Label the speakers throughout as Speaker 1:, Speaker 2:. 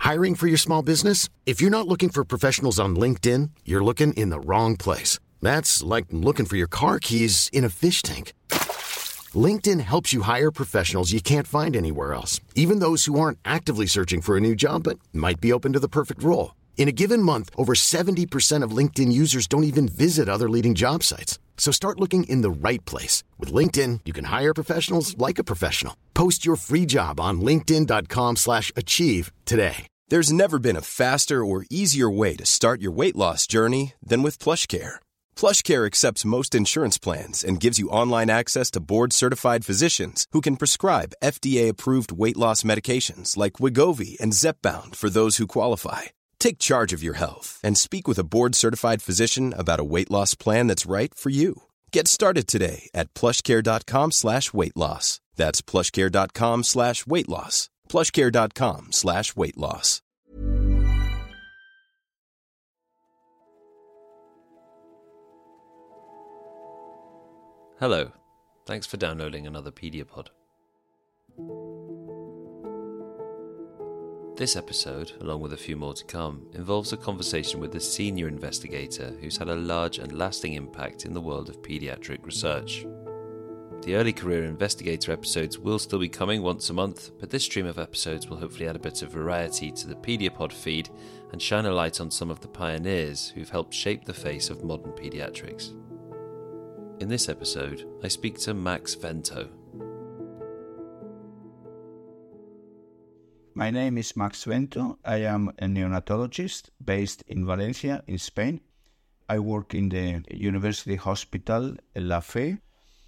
Speaker 1: Hiring for your small business? If you're not looking for professionals on LinkedIn, you're looking in the wrong place. That's like looking for your car keys in a fish tank. LinkedIn helps you hire professionals you can't find anywhere else, even those who aren't actively searching for a new job but might be open to the perfect role. In a given month, over 70% of LinkedIn users don't even visit other leading job sites. So start looking in the right place. With LinkedIn, you can hire professionals like a professional. Post your free job on linkedin.com/achieve today.
Speaker 2: There's never been a faster or easier way to start your weight loss journey than with PlushCare. PlushCare accepts most insurance plans and gives you online access to board-certified physicians who can prescribe FDA-approved weight loss medications like Wegovy and Zepbound for those who qualify. Take charge of your health and speak with a board-certified physician about a weight loss plan that's right for you. Get started today at plushcare.com/weightloss. That's plushcare.com/weightloss. plushcare.com/weightloss.
Speaker 3: Hello, thanks for downloading another Pediapod. This episode, along with a few more to come, involves a conversation with a senior investigator who's had a large and lasting impact in the world of paediatric research. The early career investigator episodes will still be coming once a month, but this stream of episodes will hopefully add a bit of variety to the Pediapod feed and shine a light on some of the pioneers who've helped shape the face of modern paediatrics. In this episode, I speak to Max Vento.
Speaker 4: My name is Max Vento. I am a neonatologist based in Valencia, in Spain. I work in the University Hospital La Fe.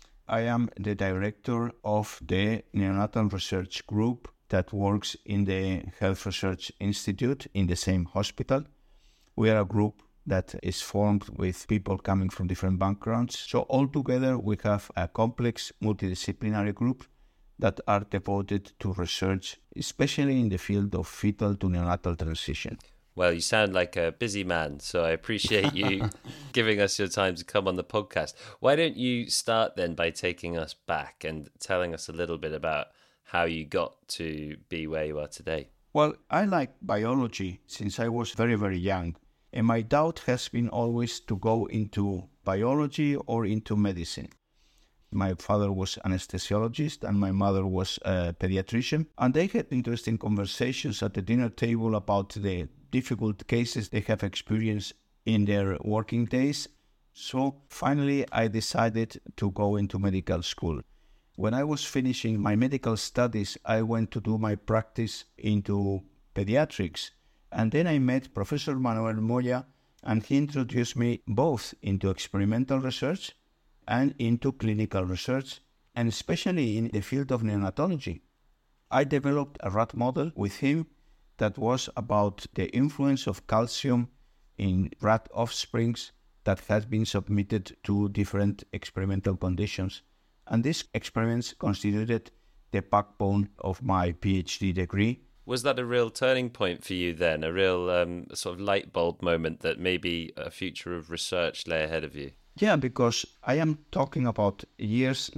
Speaker 4: I am the director of the Neonatal Research Group that works in the Health Research Institute in the same hospital. We are a group that is formed with people coming from different backgrounds. So altogether, we have a complex multidisciplinary group that are devoted to research, especially in the field of fetal to neonatal transition.
Speaker 3: Well, you sound like a busy man, so I appreciate you giving us your time to come on the podcast. Why don't you start then by taking us back and telling us a little bit about how you got to be where you are today?
Speaker 4: Well, I like biology since I was very, very young. And my doubt has been always to go into biology or into medicine. My father was an anesthesiologist and my mother was a pediatrician. And they had interesting conversations at the dinner table about the difficult cases they have experienced in their working days. So finally, I decided to go into medical school. When I was finishing my medical studies, I went to do my practice into pediatrics. And then I met Professor Manuel Moya, and he introduced me both into experimental research and into clinical research, and especially in the field of neonatology. I developed a rat model with him that was about the influence of calcium in rat offsprings that has been submitted to different experimental conditions. And these experiments constituted the backbone of my PhD degree.
Speaker 3: Was that a real turning point for you then? A real sort of light bulb moment that maybe a future of research lay ahead of you?
Speaker 4: Yeah, because I am talking about years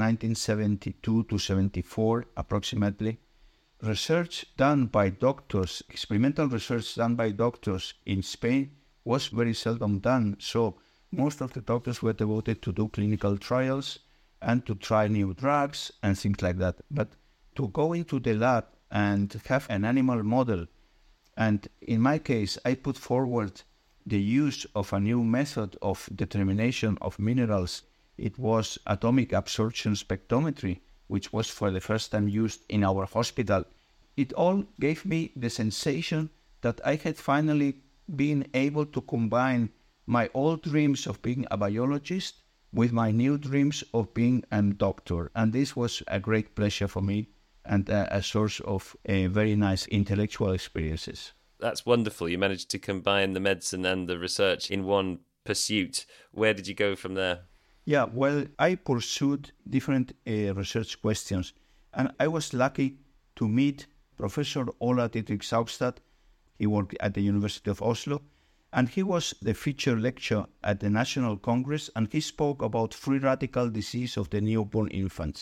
Speaker 4: 1972 to 74 approximately. Research done by doctors, experimental research done by doctors in Spain was very seldom done. So most of the doctors were devoted to do clinical trials and to try new drugs and things like that. But to go into the lab and have an animal model, and in my case, I put forward the use of a new method of determination of minerals. It was atomic absorption spectrometry, which was for the first time used in our hospital. It all gave me the sensation that I had finally been able to combine my old dreams of being a biologist with my new dreams of being a doctor. And this was a great pleasure for me and a source of very nice intellectual experiences.
Speaker 3: That's wonderful. You managed to combine the medicine and the research in one pursuit. Where did you go from there?
Speaker 4: Yeah, well, I pursued different research questions, and I was lucky to meet Professor Ola Didrik Saugstad. He worked at the University of Oslo, and he was the feature lecturer at the National Congress, and he spoke about free radical disease of the newborn infants.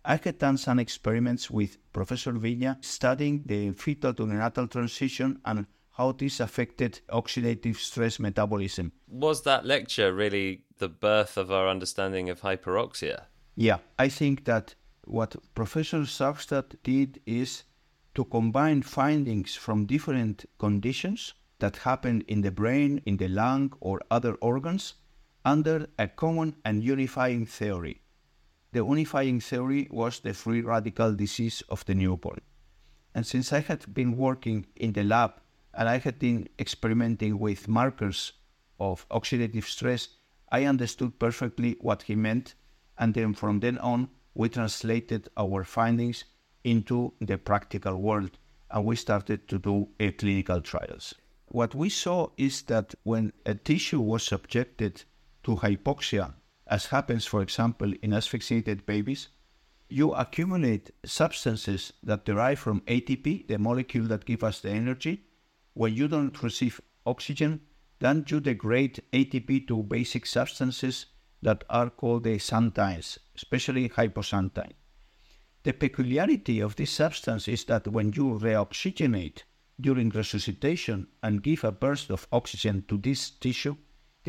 Speaker 4: I had done some experiments with Professor Viña studying the fetal to neonatal transition and how this affected oxidative stress metabolism.
Speaker 3: Was that lecture really the birth of our understanding of hyperoxia?
Speaker 4: Yeah, I think that what Professor Saugstad did is to combine findings from different conditions that happen in the brain, in the lung, or other organs under a common and unifying theory. The unifying theory was the free radical disease of the newborn. And since I had been working in the lab and I had been experimenting with markers of oxidative stress, I understood perfectly what he meant, and then from then on, we translated our findings into the practical world, and we started to do clinical trials. What we saw is that when a tissue was subjected to hypoxia, as happens, for example, in asphyxiated babies, you accumulate substances that derive from ATP, the molecule that gives us the energy. When you don't receive oxygen, then you degrade ATP to basic substances that are called the xanthines, especially hypoxanthine. The peculiarity of this substance is that when you reoxygenate during resuscitation and give a burst of oxygen to this tissue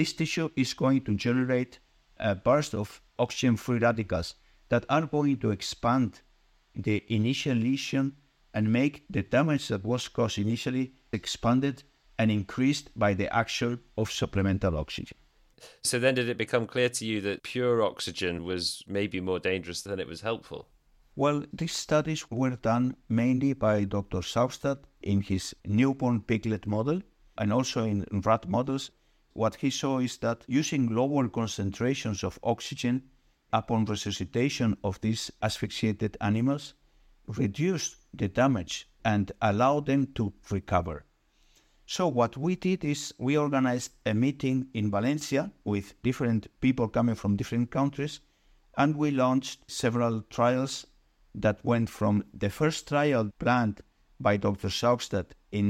Speaker 4: is going to generate a burst of oxygen-free radicals that are going to expand the initial lesion and make the damage that was caused initially expanded and increased by the action of supplemental oxygen.
Speaker 3: So then did it become clear to you that pure oxygen was maybe more dangerous than it was helpful?
Speaker 4: Well, these studies were done mainly by Dr. Saugstad in his newborn piglet model and also in rat models. What he saw is that using lower concentrations of oxygen upon resuscitation of these asphyxiated animals reduced the damage and allowed them to recover. So what we did is we organized a meeting in Valencia with different people coming from different countries, and we launched several trials that went from the first trial planned by Dr. Saugstad in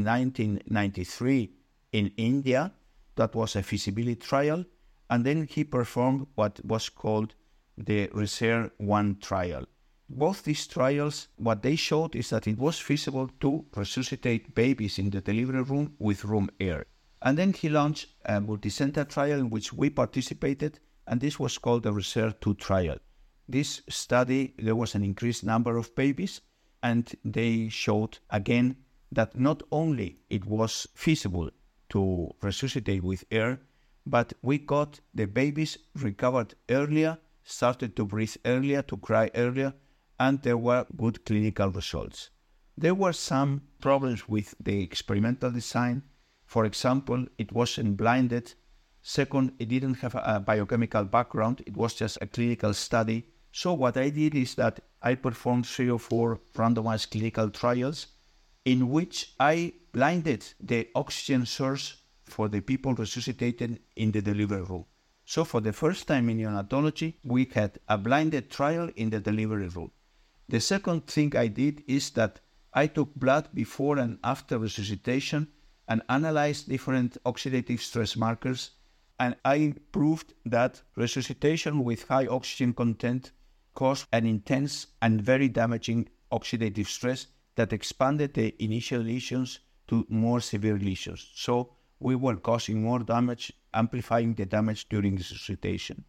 Speaker 4: 1993 in India. That was a feasibility trial, and then he performed what was called the RESER 1 trial. Both these trials, what they showed is that it was feasible to resuscitate babies in the delivery room with room air. And then he launched a multicenter trial in which we participated, and this was called the RESER 2 trial. This study, there was an increased number of babies, and they showed again that not only it was feasible to resuscitate with air, but we got the babies recovered earlier, started to breathe earlier, to cry earlier, and there were good clinical results. There were some problems with the experimental design. For example, it wasn't blinded. Second, it didn't have a biochemical background. It was just a clinical study. So what I did is that I performed 3 or 4 randomized clinical trials in which I blinded the oxygen source for the people resuscitated in the delivery room. So for the first time in neonatology, we had a blinded trial in the delivery room. The second thing I did is that I took blood before and after resuscitation and analyzed different oxidative stress markers, and I proved that resuscitation with high oxygen content caused an intense and very damaging oxidative stress that expanded the initial lesions to more severe lesions. So we were causing more damage, amplifying the damage during resuscitation.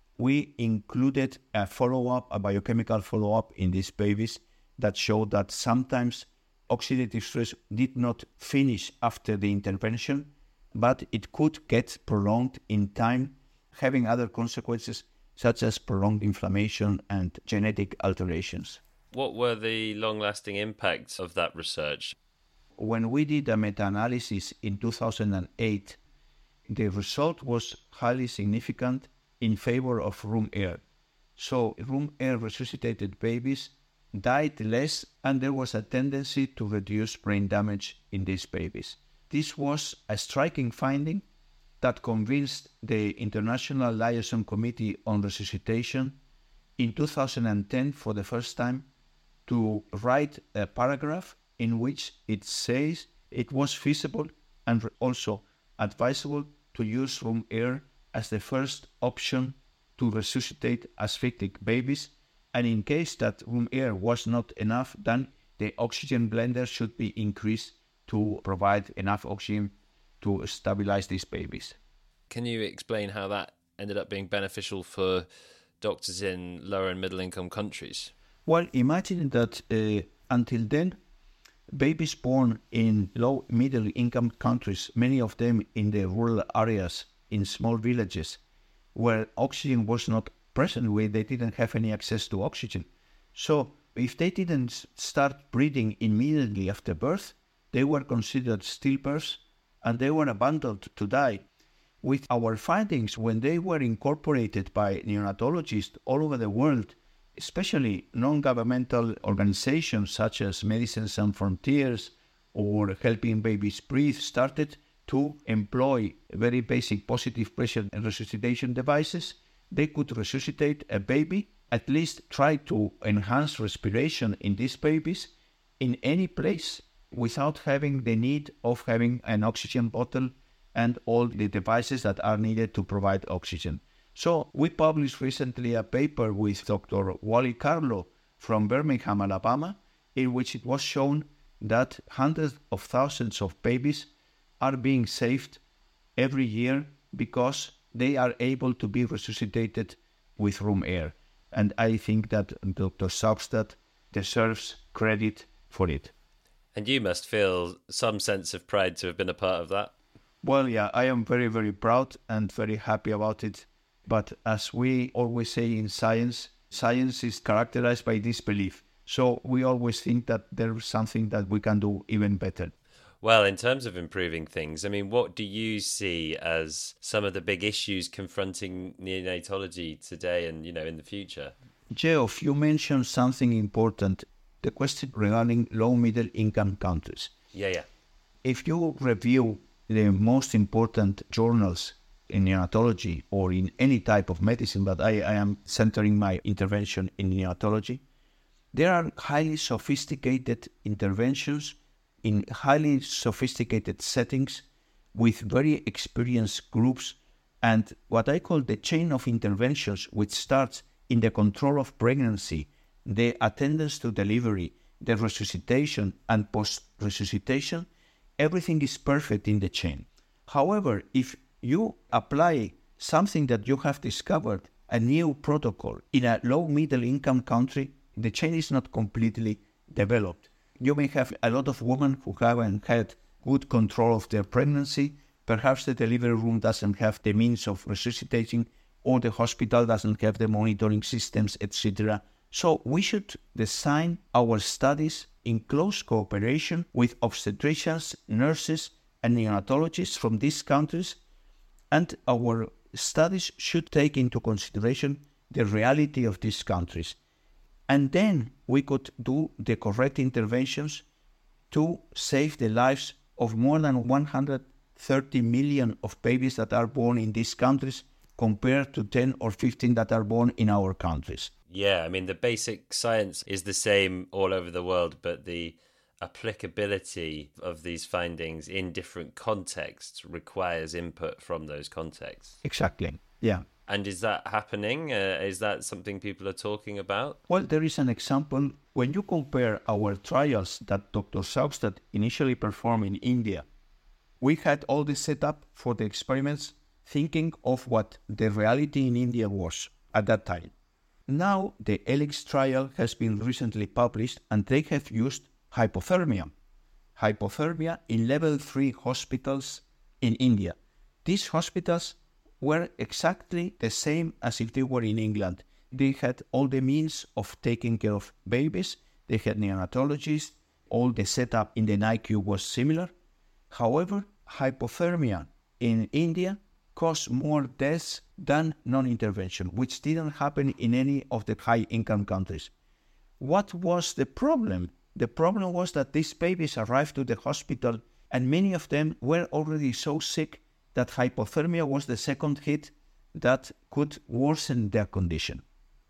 Speaker 4: We included a follow-up, a biochemical follow-up in these babies that showed that sometimes oxidative stress did not finish after the intervention, but it could get prolonged in time, having other consequences such as prolonged inflammation and genetic alterations.
Speaker 3: What were the long-lasting impacts of that research?
Speaker 4: When we did a meta-analysis in 2008, the result was highly significant in favor of room air. So room air resuscitated babies died less, and there was a tendency to reduce brain damage in these babies. This was a striking finding that convinced the International Liaison Committee on Resuscitation in 2010 for the first time to write a paragraph in which it says it was feasible and also advisable to use room air as the first option to resuscitate asphyctic babies, And in case that room air was not enough, then the oxygen blender should be increased to provide enough oxygen to stabilize these babies.
Speaker 3: Can you explain how that ended up being beneficial for doctors in lower and middle income countries?
Speaker 4: Well, imagine that until then, babies born in low middle income countries, many of them in the rural areas, in small villages, where oxygen was not present, where they didn't have any access to oxygen. So if they didn't start breathing immediately after birth, they were considered stillbirths and they were abandoned to die. With our findings, when they were incorporated by neonatologists all over the world, especially non-governmental organizations such as Medicine Sans Frontiers or Helping Babies Breathe, started to employ very basic positive pressure and resuscitation devices. They could resuscitate a baby, at least try to enhance respiration in these babies in any place without having the need of having an oxygen bottle and all the devices that are needed to provide oxygen. So we published recently a paper with Dr. Wally Carlo from Birmingham, Alabama, in which it was shown that hundreds of thousands of babies are being saved every year because they are able to be resuscitated with room air. And I think that Dr. Saugstad deserves credit for it.
Speaker 3: And you must feel some sense of pride to have been a part of that.
Speaker 4: Well, yeah, I am very, very proud and very happy about it. But as we always say in science, science is characterized by disbelief. So we always think that there is something that we can do even better.
Speaker 3: Well, in terms of improving things, I mean, what do you see as some of the big issues confronting neonatology today and, in the future?
Speaker 4: Geoff, you mentioned something important, the question regarding low-middle income countries.
Speaker 3: Yeah.
Speaker 4: If you review the most important journals in neonatology or in any type of medicine, but I am centering my intervention in neonatology, there are highly sophisticated interventions in highly sophisticated settings with very experienced groups, and what I call the chain of interventions, which starts in the control of pregnancy, the attendance to delivery, the resuscitation and post-resuscitation, everything is perfect in the chain. However, if you apply something that you have discovered, a new protocol, in a low-middle income country, the chain is not completely developed. You may have a lot of women who haven't had good control of their pregnancy. Perhaps the delivery room doesn't have the means of resuscitating, or the hospital doesn't have the monitoring systems, etc. So we should design our studies in close cooperation with obstetricians, nurses, and neonatologists from these countries, and our studies should take into consideration the reality of these countries. And then we could do the correct interventions to save the lives of more than 130 million of babies that are born in these countries compared to 10 or 15 that are born in our countries.
Speaker 3: Yeah, I mean, the basic science is the same all over the world, but the applicability of these findings in different contexts requires input from those contexts.
Speaker 4: Exactly, yeah.
Speaker 3: And is that happening? Is that something people are talking about?
Speaker 4: Well, there is an example. When you compare our trials that Dr. Saugstad initially performed in India, we had all this set up for the experiments thinking of what the reality in India was at that time. Now, the ELIX trial has been recently published and they have used hypothermia. Hypothermia in level 3 hospitals in India. These hospitals were exactly the same as if they were in England. They had all the means of taking care of babies. They had neonatologists. All the setup in the NICU was similar. However, hypothermia in India caused more deaths than non-intervention, which didn't happen in any of the high-income countries. What was the problem? The problem was that these babies arrived to the hospital and many of them were already so sick that hypothermia was the second hit that could worsen their condition.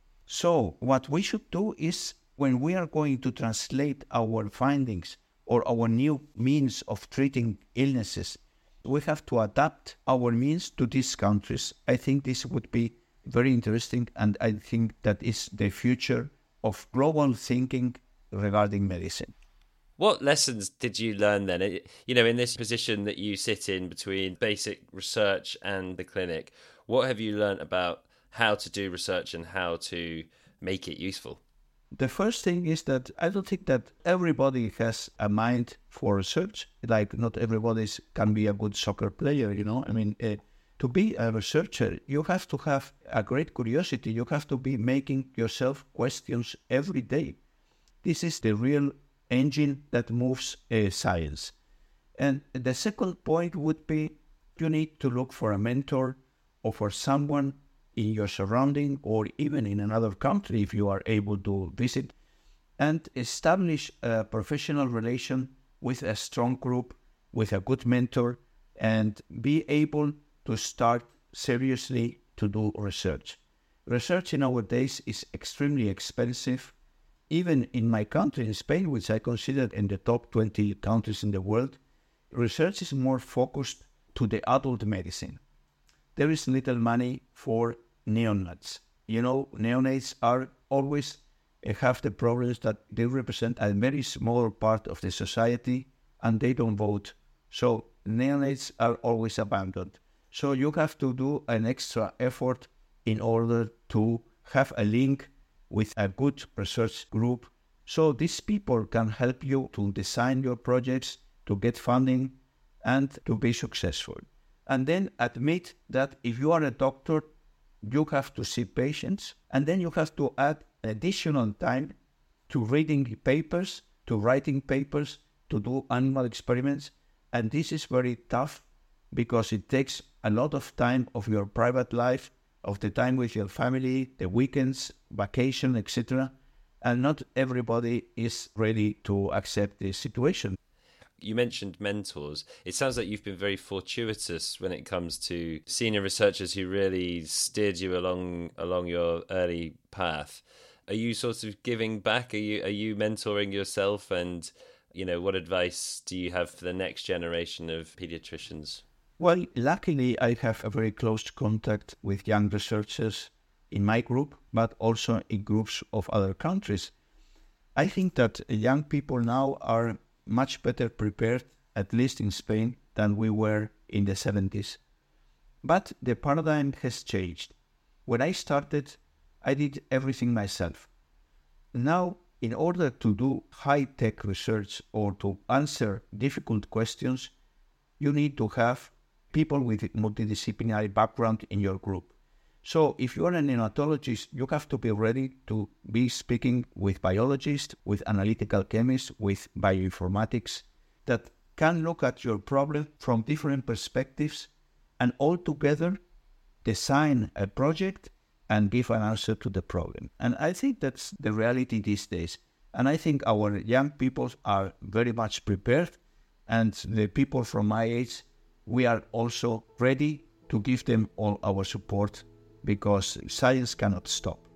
Speaker 4: So what we should do is, when we are going to translate our findings or our new means of treating illnesses, we have to adapt our means to these countries. I think this would be very interesting, and I think that is the future of global thinking regarding medicine.
Speaker 3: What lessons did you learn then? You know, in this position that you sit in between basic research and the clinic, what have you learned about how to do research and how to make it useful?
Speaker 4: The first thing is that I don't think that everybody has a mind for research. Like, not everybody can be a good soccer player, you know. I mean, to be a researcher, you have to have a great curiosity. You have to be making yourself questions every day. This is the real engine that moves science. And the second point would be you need to look for a mentor or for someone in your surrounding or even in another country if you are able to visit, and establish a professional relation with a strong group, with a good mentor, and be able to start seriously to do research. Research nowadays is extremely expensive. Even in my country, in Spain, which I consider in the top 20 countries in the world, research is more focused to the adult medicine. There is little money for neonates. You know, neonates are always have the problems that they represent a very small part of the society and they don't vote. So neonates are always abandoned. So you have to do an extra effort in order to have a link with a good research group. So these people can help you to design your projects, to get funding, and to be successful. And then admit that if you are a doctor, you have to see patients, and then you have to add additional time to reading papers, to writing papers, to do animal experiments. And this is very tough because it takes a lot of time of your private life, of the time with your family, the weekends, vacation, etc. And not everybody is ready to accept this situation.
Speaker 3: You mentioned mentors. It sounds like you've been very fortuitous when it comes to senior researchers who really steered you along your early path. Are you sort of giving back? Are you mentoring yourself? And, you know, what advice do you have for the next generation of pediatricians?
Speaker 4: Well, luckily, I have a very close contact with young researchers in my group, but also in groups of other countries. I think that young people now are much better prepared, at least in Spain, than we were in the 70s. But the paradigm has changed. When I started, I did everything myself. Now, in order to do high-tech research or to answer difficult questions, you need to have people with multidisciplinary background in your group. So if you are a neonatologist, you have to be ready to be speaking with biologists, with analytical chemists, with bioinformatics that can look at your problem from different perspectives and all together design a project and give an answer to the problem. And I think that's the reality these days. And I think our young people are very much prepared, and the people from my age, we are also ready to give them all our support because science cannot stop.